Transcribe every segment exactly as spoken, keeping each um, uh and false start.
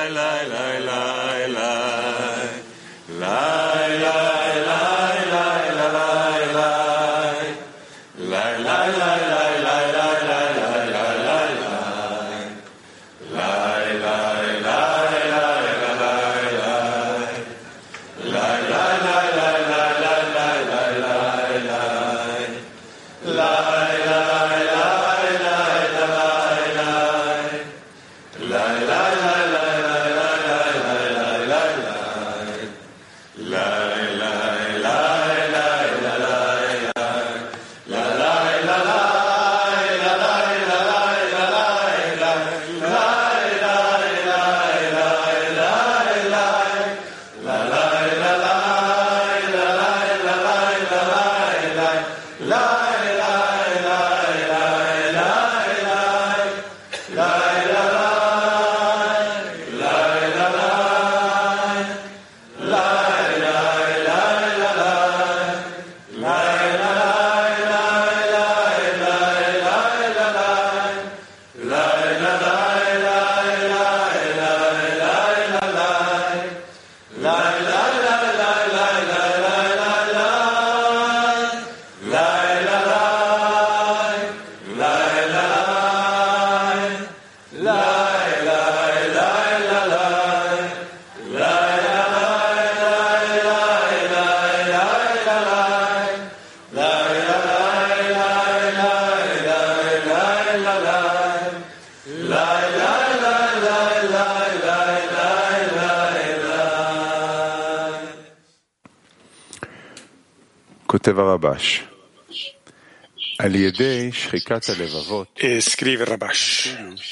Escribe Rabash.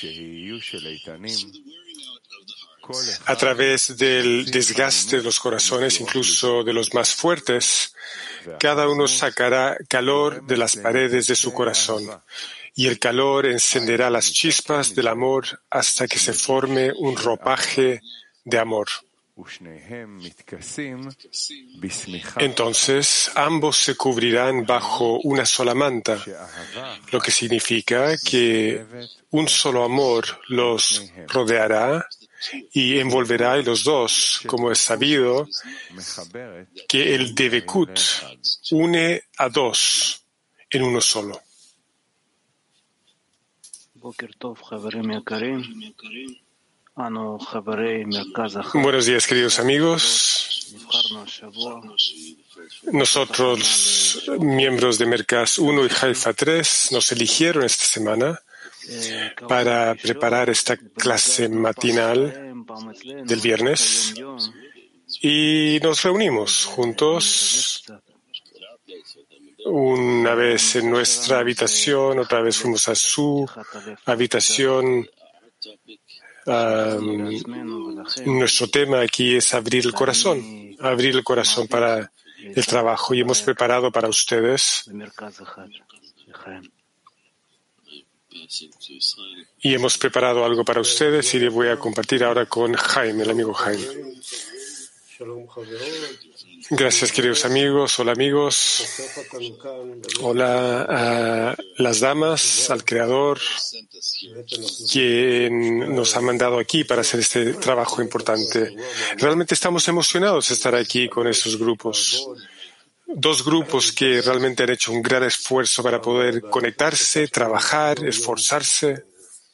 A través del desgaste de los corazones, incluso de los más fuertes, cada uno sacará calor de las paredes de su corazón, y el calor encenderá las chispas del amor hasta que se forme un ropaje de amor. Entonces, ambos se cubrirán bajo una sola manta, lo que significa que un solo amor los rodeará y envolverá a los dos, como es sabido que el Devekut une a dos en uno solo. Buenos días, queridos amigos. Nosotros, miembros de Merkaz uno y Haifa tres, nos eligieron esta semana para preparar esta clase matinal del viernes y nos reunimos juntos una vez en nuestra habitación, otra vez fuimos a su habitación. Um, nuestro tema aquí es abrir el corazón, abrir el corazón para el trabajo, y hemos preparado para ustedes y hemos preparado algo para ustedes y le voy a compartir ahora con Jaime, el amigo Jaime. Gracias, queridos amigos. Hola, amigos. Hola a las damas, al Creador, quien nos ha mandado aquí para hacer este trabajo importante. Realmente estamos emocionados de estar aquí con estos grupos. Dos grupos que realmente han hecho un gran esfuerzo para poder conectarse, trabajar, esforzarse.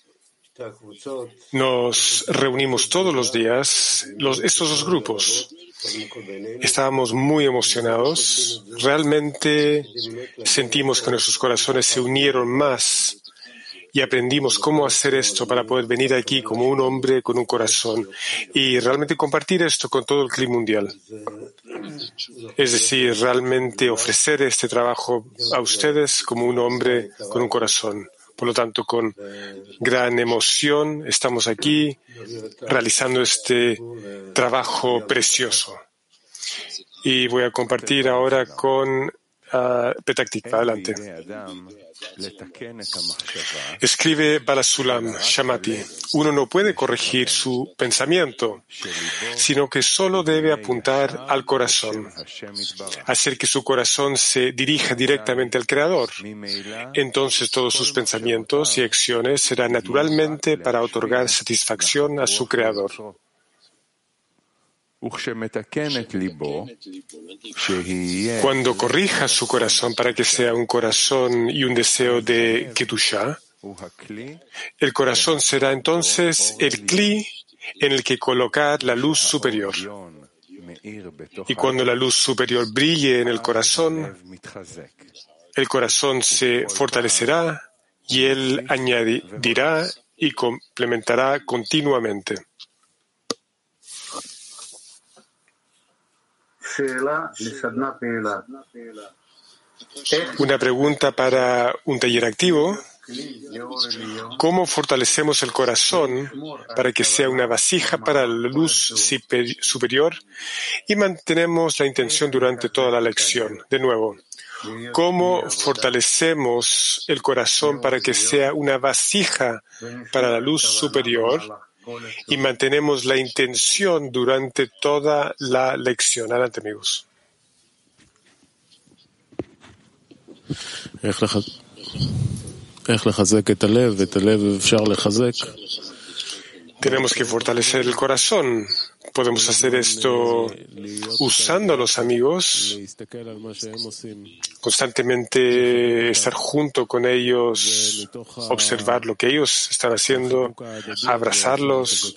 Nos reunimos todos los días, los, estos dos grupos. Estábamos muy emocionados. Realmente sentimos que nuestros corazones se unieron más y aprendimos cómo hacer esto para poder venir aquí como un hombre con un corazón y realmente compartir esto con todo el clima mundial. Es decir, realmente ofrecer este trabajo a ustedes como un hombre con un corazón. Por lo tanto, con gran emoción estamos aquí realizando este trabajo precioso. Y voy a compartir ahora con uh, Petak Tikva. Adelante. Escribe Balasulam Shamati: uno no puede corregir su pensamiento, sino que solo debe apuntar al corazón, hacer que su corazón se dirija directamente al Creador. Entonces todos sus pensamientos y acciones serán naturalmente para otorgar satisfacción a su Creador. Cuando corrija su corazón para que sea un corazón y un deseo de Kedusha, el corazón será entonces el kli en el que colocar la luz superior. Y cuando la luz superior brille en el corazón, el corazón se fortalecerá y él añadirá y complementará continuamente. Una pregunta para un taller activo. ¿Cómo fortalecemos el corazón para que sea una vasija para la luz superior y mantenemos la intención durante toda la lección? De nuevo, ¿cómo fortalecemos el corazón para que sea una vasija para la luz superior y mantenemos la intención durante toda la lección? Adelante, amigos. Tenemos que fortalecer el corazón. Podemos hacer esto usando a los amigos, constantemente estar junto con ellos, observar lo que ellos están haciendo, abrazarlos.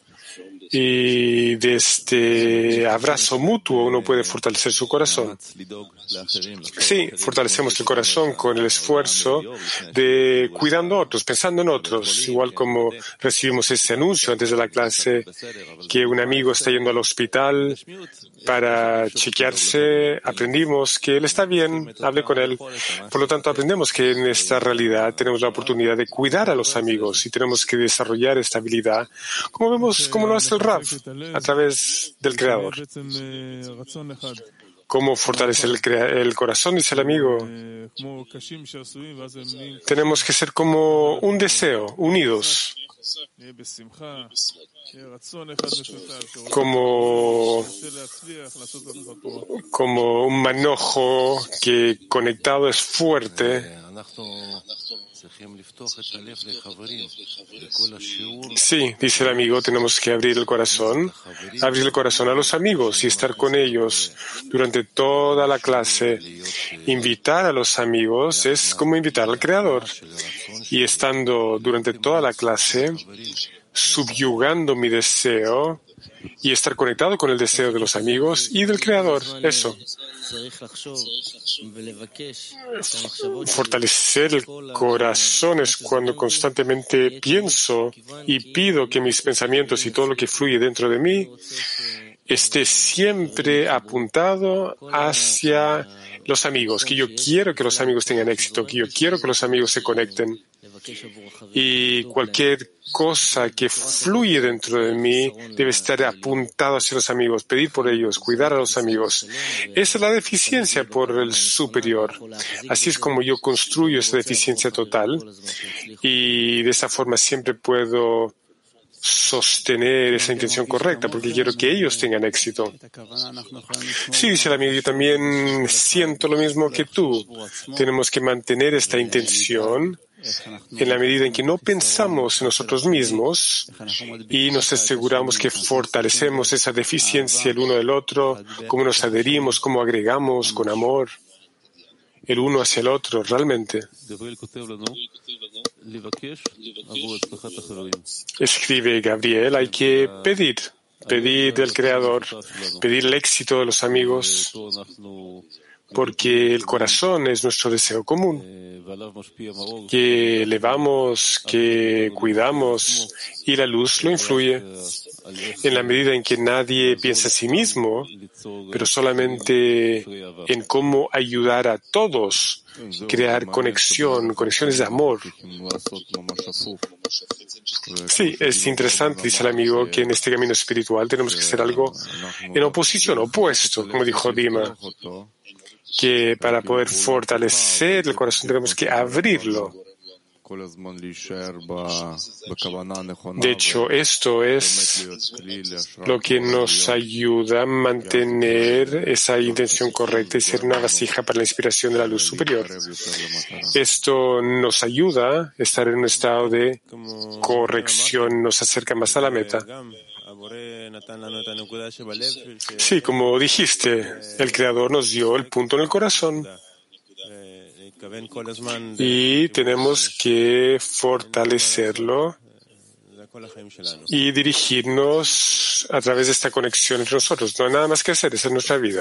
Y de este abrazo mutuo uno puede fortalecer su corazón. Sí, fortalecemos el corazón con el esfuerzo de cuidando a otros, pensando en otros, igual como recibimos ese anuncio antes de la clase que un amigo está yendo al hospital para chequearse, aprendimos que él está bien, hable con él. Por lo tanto, aprendemos que en esta realidad tenemos la oportunidad de cuidar a los amigos y tenemos que desarrollar esta habilidad, como vemos, como lo hace el Rav, a través del Creador. ¿Cómo fortalecer el, el corazón? Dice el amigo. Tenemos que ser como un deseo, unidos. Como, como un manojo que conectado es fuerte. Sí, dice el amigo, tenemos que abrir el corazón, abrir el corazón a los amigos y estar con ellos durante toda la clase. Invitar a los amigos es como invitar al Creador. Y estando durante toda la clase, subyugando mi deseo y estar conectado con el deseo de los amigos y del Creador. Eso. Fortalecer el corazón es cuando constantemente pienso y pido que mis pensamientos y todo lo que fluye dentro de mí esté siempre apuntado hacia los amigos, que yo quiero que los amigos tengan éxito, que yo quiero que los amigos se conecten. Y cualquier cosa que fluye dentro de mí debe estar apuntado hacia los amigos, pedir por ellos, cuidar a los amigos. Esa es la deficiencia por el superior. Así es como yo construyo esa deficiencia total y de esa forma siempre puedo sostener esa intención correcta, porque quiero que ellos tengan éxito. Sí, dice el amigo, yo también siento lo mismo que tú. Tenemos que mantener esta intención en la medida en que no pensamos en nosotros mismos y nos aseguramos que fortalecemos esa deficiencia el uno del otro, cómo nos adherimos, cómo agregamos con amor el uno hacia el otro, realmente. Escribe Gabriel, hay que pedir, pedir del Creador, pedir el éxito de los amigos, porque el corazón es nuestro deseo común, que elevamos, que cuidamos, y la luz lo influye. En la medida en que nadie piensa en sí mismo, pero solamente en cómo ayudar a todos, crear conexión, conexiones de amor. Sí, es interesante, dice el amigo, que en este camino espiritual tenemos que hacer algo en oposición, opuesto, como dijo Dima, que para poder fortalecer el corazón tenemos que abrirlo. De hecho, esto es lo que nos ayuda a mantener esa intención correcta y ser una vasija para la inspiración de la luz superior. Esto nos ayuda a estar en un estado de corrección, nos acerca más a la meta. Sí, como dijiste, el Creador nos dio el punto en el corazón y tenemos que fortalecerlo y dirigirnos a través de esta conexión entre nosotros. No hay nada más que hacer, esa es nuestra vida.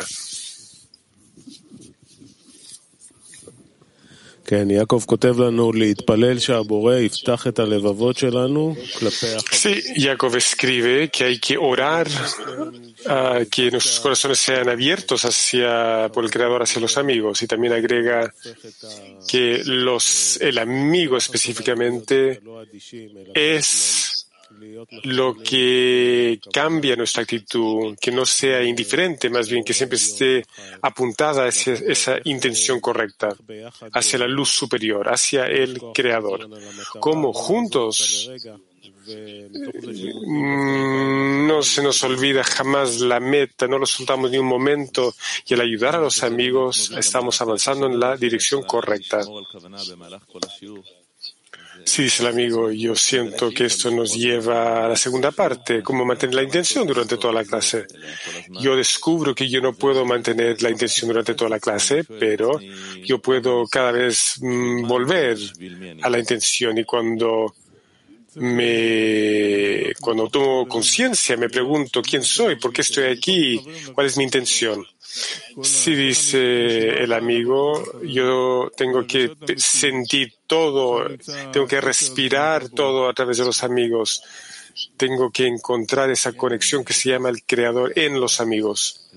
Sí, Jacob escribe que hay que orar a que nuestros corazones sean abiertos hacia, por el Creador hacia los amigos, y también agrega que los, el amigo específicamente es lo que cambia nuestra actitud, que no sea indiferente, más bien que siempre esté apuntada hacia esa intención correcta, hacia la luz superior, hacia el Creador. Como juntos no se nos olvida jamás la meta, no lo soltamos ni un momento, y al ayudar a los amigos estamos avanzando en la dirección correcta. Sí, dice el amigo, yo siento que esto nos lleva a la segunda parte, cómo mantener la intención durante toda la clase. Yo descubro que yo no puedo mantener la intención durante toda la clase, pero yo puedo cada vez mm, volver a la intención, y cuando me, cuando tomo conciencia me pregunto quién soy, por qué estoy aquí, cuál es mi intención. Sí, dice el amigo, yo tengo que sentir todo, tengo que respirar todo a través de los amigos. Tengo que encontrar esa conexión que se llama el Creador en los amigos.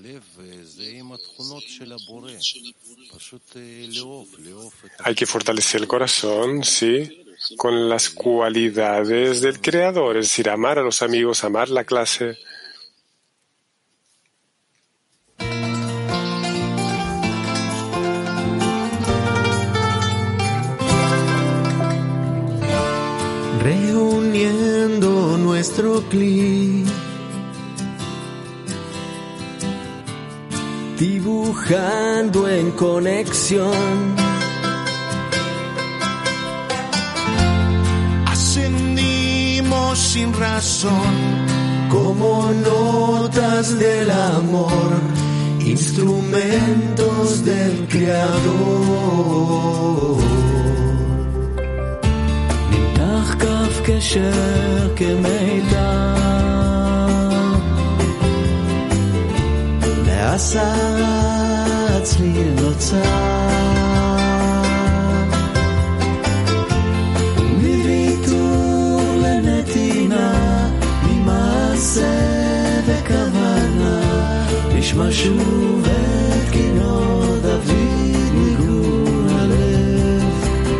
Hay que fortalecer el corazón, sí, con las cualidades del Creador, es decir, amar a los amigos, amar la clase. Reuniendo nuestro clic, dibujando en conexión, ascendimos sin razón, como notas del amor, instrumentos del Creador. כף קשר כמידע נעשה אצלי נוצר מוויתור לנתינה ממעשה וכוונה נשמע שוב את קינו דוד מגור הלב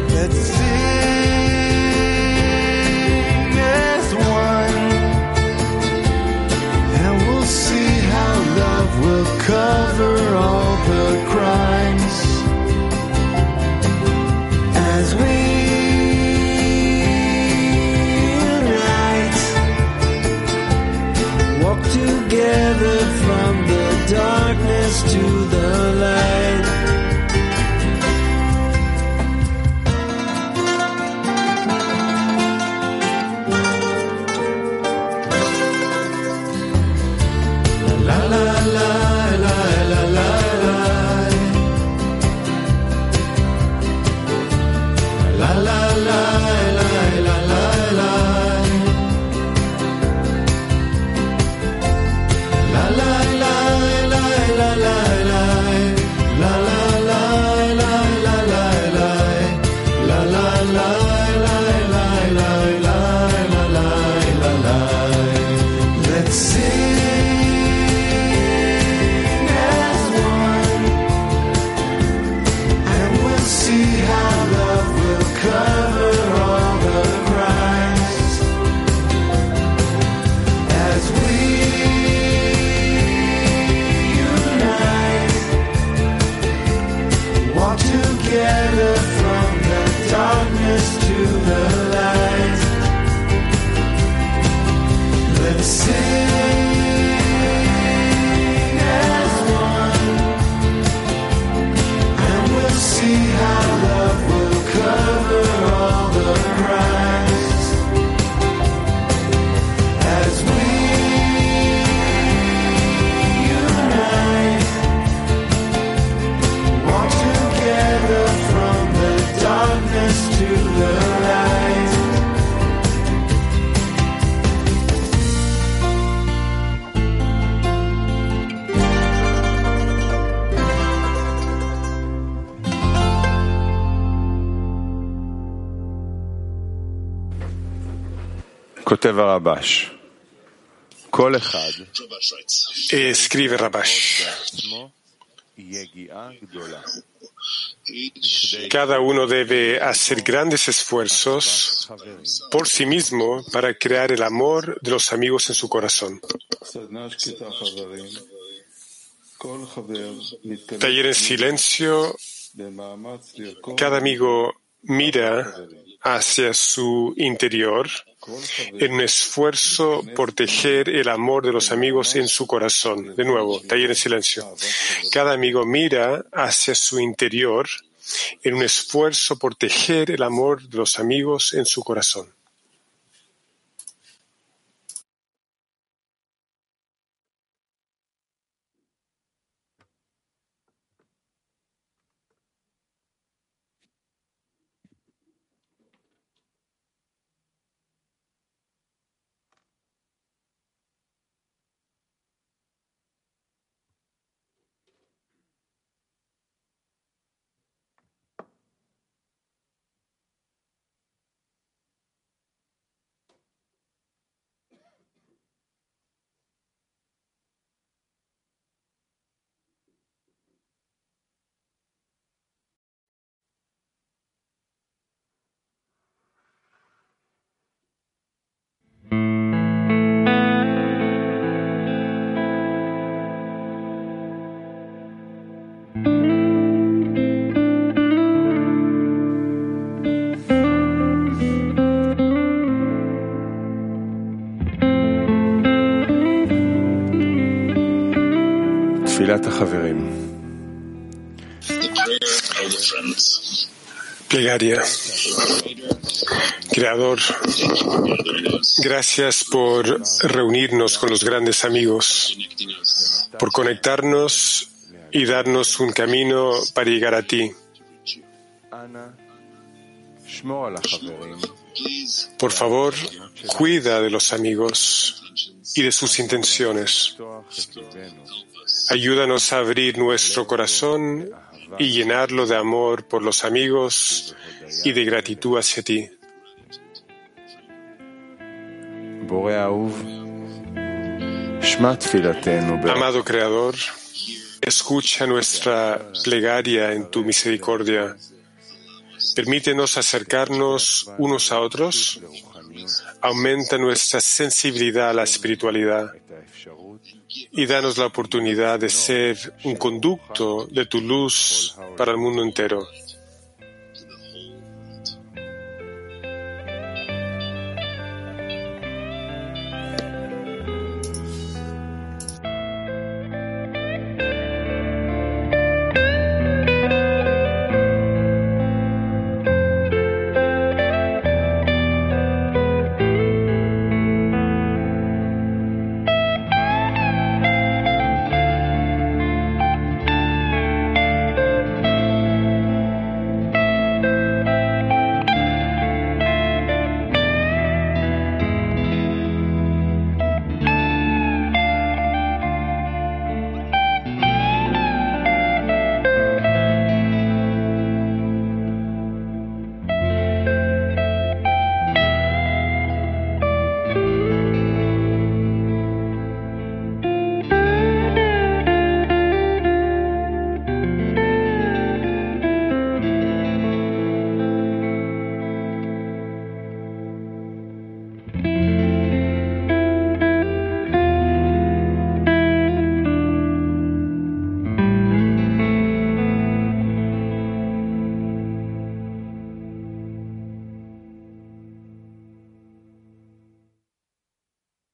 will cover all the crimes as we unite, walk together from the darkness to the light. La la la as we Escribe Rabash. Cada uno debe hacer grandes esfuerzos por sí mismo para crear el amor de los amigos en su corazón. Taller en silencio. Cada amigo mira hacia su interior en un esfuerzo por tejer el amor de los amigos en su corazón. De nuevo, taller en silencio. Cada amigo mira hacia su interior en un esfuerzo por tejer el amor de los amigos en su corazón. Plegaria. Creador, gracias por reunirnos con los grandes amigos, por conectarnos y darnos un camino para llegar a ti. Por favor, cuida de los amigos y de sus intenciones. Ayúdanos a abrir nuestro corazón y llenarlo de amor por los amigos y de gratitud hacia ti. Amado Creador, escucha nuestra plegaria en tu misericordia. Permítenos acercarnos unos a otros. Aumenta nuestra sensibilidad a la espiritualidad y danos la oportunidad de ser un conducto de tu luz para el mundo entero.